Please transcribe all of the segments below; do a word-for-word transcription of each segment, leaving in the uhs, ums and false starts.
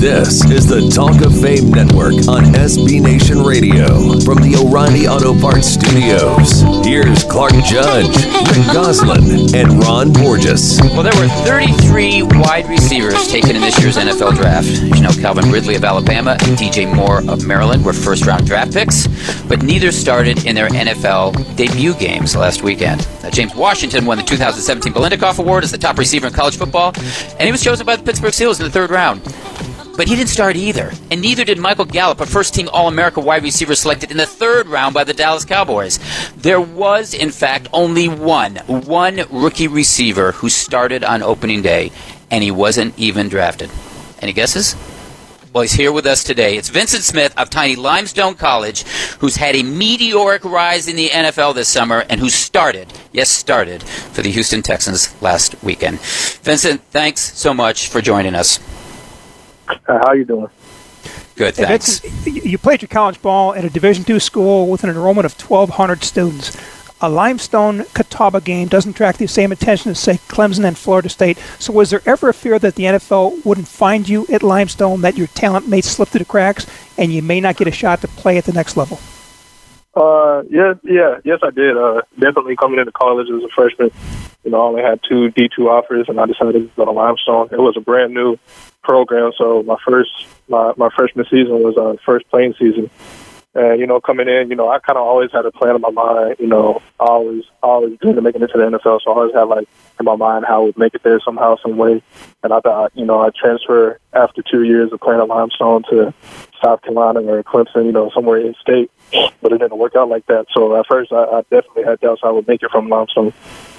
This is the Talk of Fame Network on S B Nation Radio from the O'Reilly Auto Parts Studios. Here's Clark Judge, Rick Goslin, and Ron Borges. Well, there were thirty-three wide receivers taken in this year's N F L draft. You know, Calvin Ridley of Alabama and D J Moore of Maryland were first-round draft picks, but neither started in their N F L debut games last weekend. Now, James Washington won the two thousand seventeen Biletnikoff Award as the top receiver in college football, and he was chosen by the Pittsburgh Steelers in the third round. But he didn't start either, and neither did Michael Gallup, a first-team All-America wide receiver selected in the third round by the Dallas Cowboys. There was, in fact, only one, one rookie receiver who started on opening day, and he wasn't even drafted. Any guesses? Well, he's here with us today. It's Vincent Smith of tiny Limestone College, who's had a meteoric rise in the N F L this summer and who started, yes, started, for the Houston Texans last weekend. Vincent, thanks so much for joining us. Uh, how you doing? Good, thanks. Hey, Vincent, you played your college ball at a Division two school with an enrollment of twelve hundred students. A Limestone Catawba game doesn't attract the same attention as, say, Clemson and Florida State. So was there ever a fear that the N F L wouldn't find you at Limestone, that your talent may slip through the cracks, and you may not get a shot to play at the next level? Uh, yeah, yeah, yes, I did. Uh, definitely coming into college as a freshman, you know, I only had two D two offers, and I decided to go to Limestone. It was a brand new program, so my first, my, my freshman season was our first playing season. And, you know, coming in, you know, I kind of always had a plan in my mind, you know, I always, always dreamed of making it to the N F L, so I always had, like, in my mind how I would make it there somehow, some way. And I thought, you know, I'd transfer after two years of playing at Limestone to South Carolina or Clemson, you know, somewhere in state, but it didn't work out like that. So at first I, I definitely had doubts I would make it from Limestone.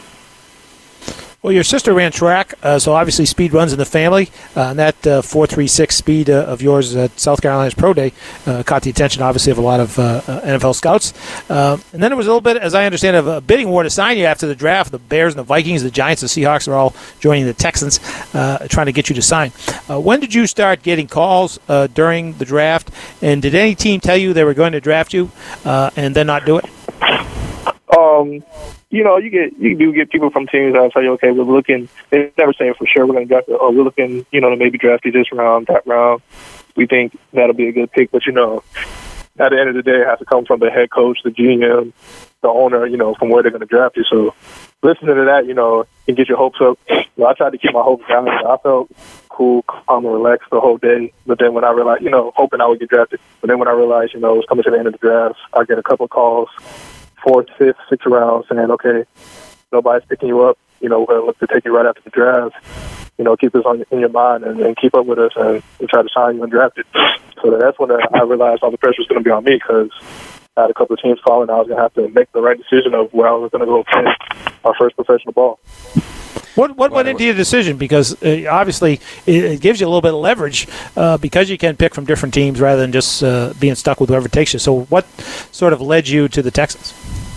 Well, your sister ran track, uh, so obviously speed runs in the family. Uh, and that uh, four three six speed uh, of yours at South Carolina's Pro Day uh, caught the attention, obviously, of a lot of uh, uh, N F L scouts. Uh, and then there was a little bit, as I understand, of a bidding war to sign you after the draft. The Bears and the Vikings, the Giants, the Seahawks are all joining the Texans, uh, trying to get you to sign. Uh, when did you start getting calls uh, during the draft? And did any team tell you they were going to draft you uh, and then not do it? Um... You know, you get you do get people from teams that tell you, okay, we're looking. They're never saying for sure we're going to draft you. Oh, we're looking, you know, to maybe draft you this round, that round. We think that'll be a good pick. But, you know, at the end of the day, it has to come from the head coach, the G M, the owner, you know, from where they're going to draft you. So listening to that, you know, can get your hopes up. You know, I tried to keep my hopes down. I felt cool, calm, and relaxed the whole day. But then when I realized, you know, hoping I would get drafted. But then when I realized, you know, it was coming to the end of the draft, I get a couple of calls. Fourth, fifth, sixth round saying, okay, nobody's picking you up. You know, we're going to look to take you right after the draft. You know, keep this on in your mind and, and keep up with us and, and try to sign you and draft it. So that's when I realized all the pressure was going to be on me because I had a couple of teams calling. I was going to have to make the right decision of where I was going to go play my first professional ball. What what went into your decision? Because uh, obviously it, it gives you a little bit of leverage uh, because you can pick from different teams rather than just uh, being stuck with whoever takes you. So what sort of led you to the Texans?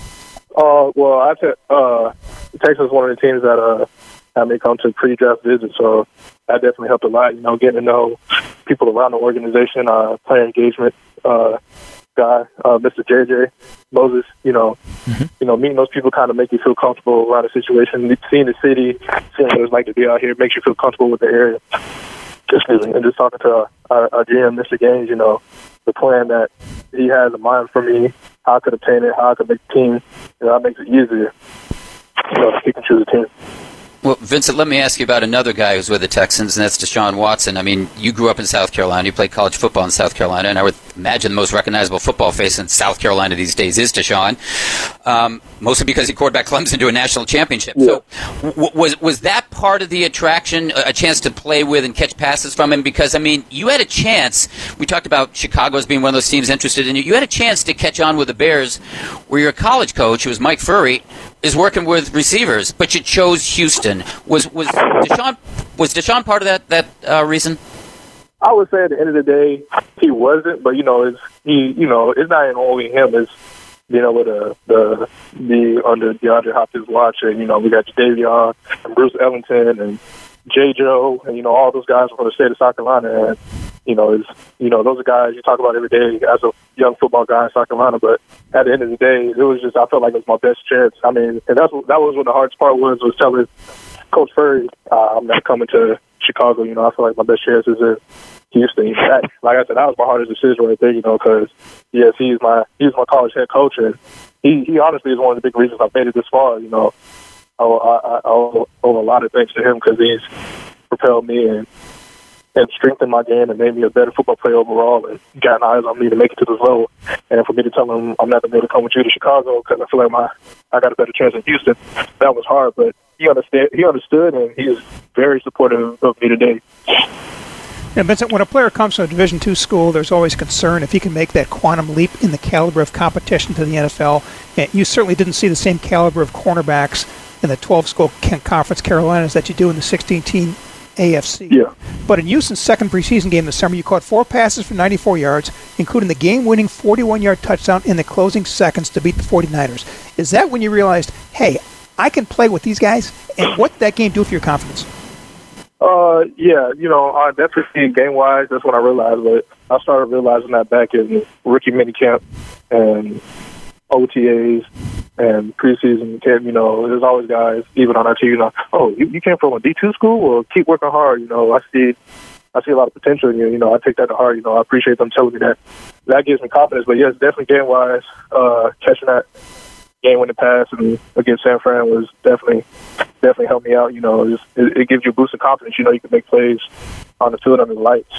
Uh, well, I said uh, Texas is one of the teams that uh, had me come to pre-draft visits, so that definitely helped a lot. You know, getting to know people around the organization, uh, player engagement uh, guy, uh, Mister J J Moses. You know, mm-hmm. you know, meeting those people kind of make you feel comfortable around the situation. Seeing the city, seeing what it's like to be out here, makes you feel comfortable with the area. Excuse me, and just talking to our, our G M, Mister Gaines, you know, the plan that he has in mind for me, how I could obtain it, how I could make the team, you know, that makes it easier, you know, to pick and choose a team. Well, Vincent, let me ask you about another guy who's with the Texans, and that's Deshaun Watson. I mean, you grew up in South Carolina. You played college football in South Carolina, and I would imagine the most recognizable football face in South Carolina these days is Deshaun, um, mostly because he quarterbacked Clemson to a national championship. Yeah. So w- was was that part of the attraction, a chance to play with and catch passes from him? Because, I mean, you had a chance. We talked about Chicago as being one of those teams interested in you. You had a chance to catch on with the Bears, where your college coach, who was Mike Furry, is working with receivers, but you chose Houston. Was was Deshaun was Deshaun part of that that uh, reason? I would say at the end of the day, he wasn't. But you know, it's he. You know, it's not only him. It's being able to the be under DeAndre Hopkins' watch, and you know, we got Davion and Bruce Ellington and J. Joe, and you know, all those guys from the state of South Carolina. And you know, is you know, those are guys you talk about every day as a young football guy in South Carolina. But at the end of the day, it was just I felt like it was my best chance. I mean, and that's what, that was what the hardest part was was telling Coach Furry, uh, I'm not coming to Chicago, you know, I feel like my best chance is in Houston. You know, that, like I said, that was my hardest decision right there, you know, because, yes, he's my he's my college head coach, and he, he honestly is one of the big reasons I've made it this far, you know. I, I, I owe, owe a lot of thanks to him because he's propelled me and, and strengthened my game and made me a better football player overall and gotten eyes on me to make it to this level. And for me to tell him I'm not going to be able to come with you to Chicago because I feel like my I got a better chance in Houston, that was hard. But he understood, he understood and he is very supportive of me today. Yeah, Vincent, when a player comes from a Division two school, there's always concern if he can make that quantum leap in the caliber of competition to the N F L. And you certainly didn't see the same caliber of cornerbacks in the twelve-school Conference Carolinas that you do in the sixteen-team A F C. Yeah. But in Houston's second preseason game this summer, you caught four passes for ninety-four yards, including the game-winning forty-one-yard touchdown in the closing seconds to beat the forty-niners. Is that when you realized, hey, I can play with these guys? And what did that game do for your confidence? Uh, yeah, you know, uh, definitely game-wise, that's when I realized. But I started realizing that back in rookie minicamp and O T As and preseason camp. You know, there's always guys, even on our team, you know, oh, you, you came from a D two school? Well, keep working hard. You know, I see I see a lot of potential in you. You know, I take that to heart. You know, I appreciate them telling me that. That gives me confidence. But, yes, definitely game-wise, uh, catching that game-winning pass and against San Fran was definitely definitely helped me out. You know, it, it gives you a boost of confidence. You know, you can make plays on the field under the lights.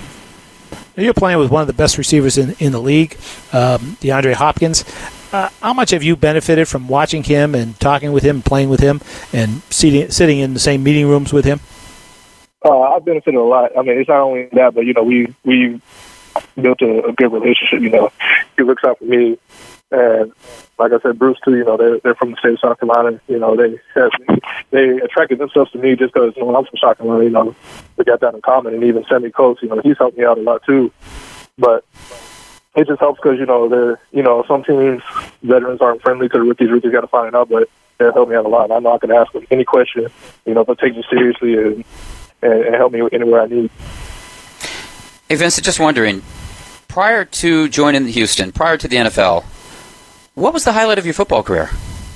You're playing with one of the best receivers in, in the league, um, DeAndre Hopkins. Uh, how much have you benefited from watching him and talking with him, playing with him, and sitting, sitting in the same meeting rooms with him? Uh, I've benefited a lot. I mean, it's not only that, but, you know, we, we built a, a good relationship. You know, he looks out for me. And like I said, Bruce, too, you know, they're, they're from the state of South Carolina. You know, they have, they attracted themselves to me just because, you know, I'm from South Carolina, you know, we got that in common. And even Sammy Coates, you know, he's helped me out a lot, too. But it just helps because, you know, they're, you know, some teams, veterans aren't friendly to the rookies. Rookies got to find it out, but they'll help me out a lot. I know I can ask them any question, you know, they'll take me seriously and, and, and help me anywhere I need. Hey, Vincent, just wondering, prior to joining Houston, prior to the N F L, what was the highlight of your football career?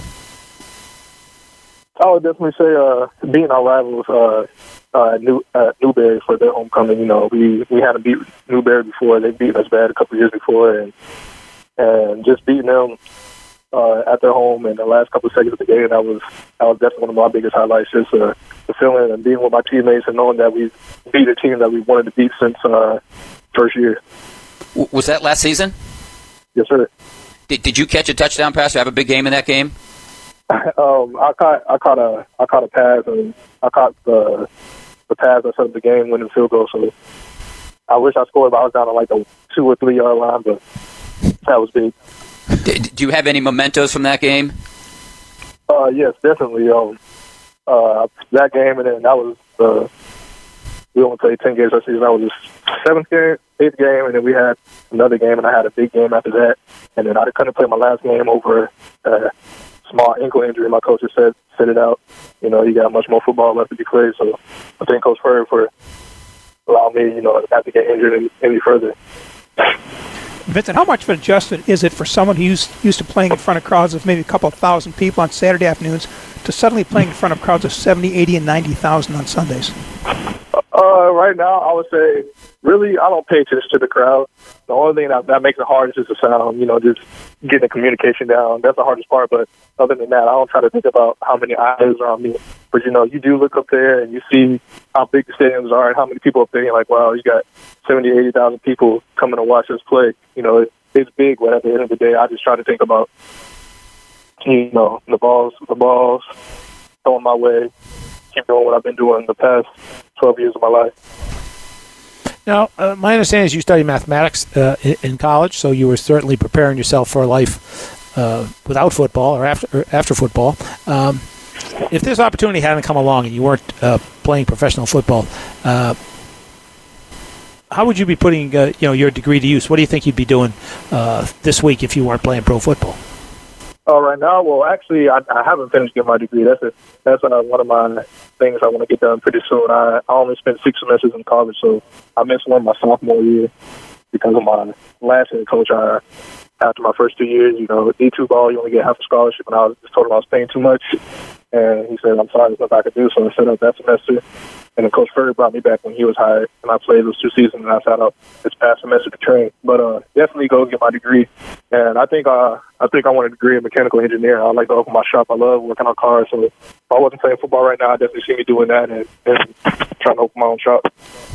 I would definitely say uh, beating our rivals, uh, uh, New uh, Newberry for their homecoming. You know, we we hadn't beat Newberry before; they beat us bad a couple of years before, and and just beating them uh, at their home in the last couple of seconds of the game. That was that was definitely one of my biggest highlights. Just uh, the feeling and being with my teammates and knowing that we beat a team that we wanted to beat since uh, first year. W- was that last season? Yes, sir. Did, did you catch a touchdown pass or have a big game in that game? um, I caught I caught a I caught a pass and I caught the the pass that set up the game winning field goal. So I wish I scored, but I was down on like the two or three yard line. But that was big. Did, do you have any mementos from that game? Uh, yes, definitely. Um, uh, that game and then that was uh, we only played ten games that season. That was the seventh game, eighth game, and then we had another game, and I had a big game after that. And then I couldn't play my last game over a small ankle injury. My coach just said, sit it out. You know, you got much more football left to be played. So I thank Coach Furr for allowing me, you know, not to get injured any, any further. Vincent, how much of an adjustment is it for someone who's used to playing in front of crowds of maybe a couple of thousand people on Saturday afternoons to suddenly playing in front of crowds of seventy, eighty, and ninety thousand on Sundays? Uh, right now, I would say, really, I don't pay attention to the crowd. The only thing that, that makes it hard is just the sound, you know, just getting the communication down. That's the hardest part. But other than that, I don't try to think about how many eyes are on me. But, you know, you do look up there and you see how big the stadiums are and how many people up there. And you're like, wow, you got seventy, eighty thousand people coming to watch us play. You know, it, it's big, but at the end of the day, I just try to think about, you know, the balls, the balls going my way, keep doing what I've been doing the past twelve years of my life. Now, uh, my understanding is you studied mathematics uh, in, in college, so you were certainly preparing yourself for a life uh, without football or after or after football. Um, if this opportunity hadn't come along and you weren't uh, playing professional football, uh, how would you be putting uh, you know your degree to use? What do you think you'd be doing uh, this week if you weren't playing pro football? Oh, right now, well, actually, I, I haven't finished getting my degree. That's a, that's uh, one of my things I want to get done pretty soon. I, I only spent six semesters in college, so I missed one my sophomore year because of my last year coach. I after my first two years, you know, D two ball, you only get half a scholarship, and I was just told him I was paying too much. And he said, I'm sorry, there's nothing I could do. So I set up that semester. And then Coach Ferry brought me back when he was hired, and I played those two seasons, and I sat out this past semester to train. But uh, definitely go get my degree. And I think uh, I think I want a degree in mechanical engineering. I like to open my shop. I love working on cars. So if I wasn't playing football right now, I definitely see me doing that and, and trying to open my own shop.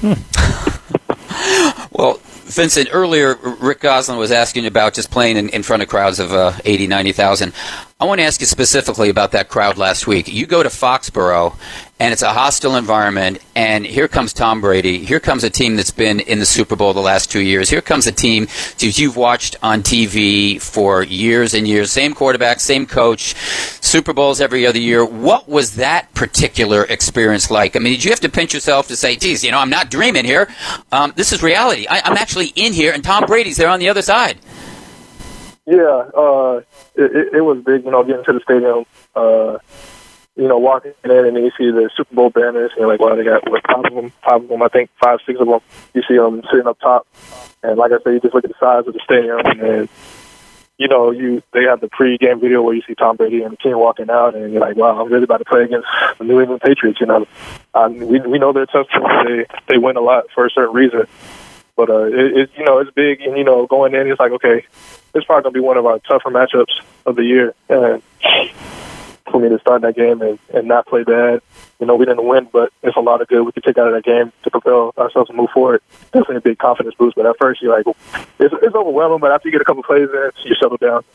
Well, Vincent, earlier Rick Goslin was asking about just playing in, in front of crowds of uh, eighty, ninety thousand. I want to ask you specifically about that crowd last week. You go to Foxborough, and it's a hostile environment, and here comes Tom Brady. Here comes a team that's been in the Super Bowl the last two years. Here comes a team that you've watched on T V for years and years. Same quarterback, same coach, Super Bowls every other year. What was that particular experience like? I mean, did you have to pinch yourself to say, geez, you know, I'm not dreaming here. Um, this is reality. I, I'm actually in here, and Tom Brady's there on the other side. Yeah, uh, it, it was big, you know, getting to the stadium, uh, you know, walking in and you see the Super Bowl banners, and you're like, wow, they got, what, five of them, five of them, I think, five, six of them. You see them sitting up top. And like I said, you just look at the size of the stadium, and, you know, you they have the pre-game video where you see Tom Brady and the team walking out, and you're like, wow, I'm really about to play against the New England Patriots, you know. Um, we, we know they're tough teams. They, they win a lot for a certain reason. But, uh, it, it, you know, it's big, and, you know, going in, it's like, okay, it's probably going to be one of our tougher matchups of the year. And for me to start that game and, and not play bad, you know, we didn't win, but it's a lot of good we could take out of that game to propel ourselves to move forward. Definitely a big confidence boost. But at first, you're like, it's, it's overwhelming, but after you get a couple plays in, you settle down.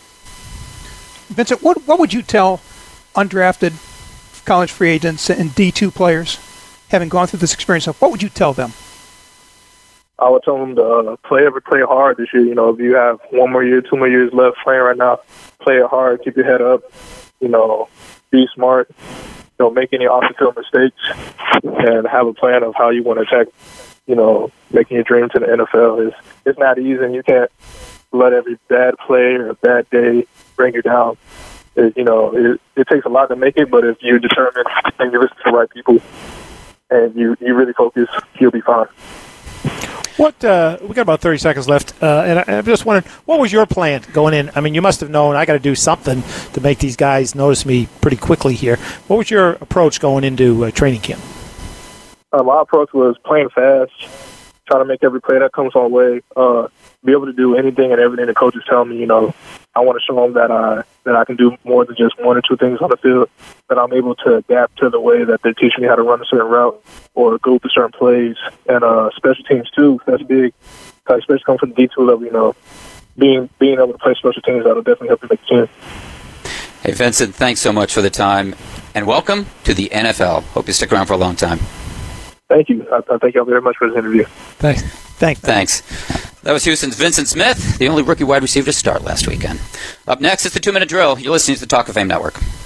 Vincent, what, what would you tell undrafted college free agents and D two players, having gone through this experience? What would you tell them? I would tell them to uh, play every play hard this year. You know, if you have one more year, two more years left playing right now, play it hard, keep your head up, you know, be smart, you know, make any off-the-field mistakes, and have a plan of how you want to attack, you know, making your dream to the N F L. It's, it's not easy, and you can't let every bad play or a bad day bring you down. It, you know, it, it takes a lot to make it, but if you're determined and you listen to the right people and you, you really focus, you'll be fine. What uh, we got about thirty seconds left, uh, and I, I'm just wondering, what was your plan going in? I mean, you must have known I got to do something to make these guys notice me pretty quickly here. What was your approach going into uh, training camp? Uh, my approach was playing fast, trying to make every play that comes our way, uh, be able to do anything and everything the coaches tell me. You know, I want to show them that I that I can do more than just one or two things on the field, that I'm able to adapt to the way that they're teaching me how to run a certain route or go through certain plays. And uh, special teams, too, that's big, especially coming from the D two level, you know. Being being able to play special teams, that'll definitely help you make the team. Hey, Vincent, thanks so much for the time, and welcome to the N F L. Hope you stick around for a long time. Thank you. I, I thank you all very much for this interview. Thanks. Thanks. Thanks. That was Houston's Vincent Smith, the only rookie wide receiver to start last weekend. Up next, it's the two-minute drill. You're listening to the Talk of Fame Network.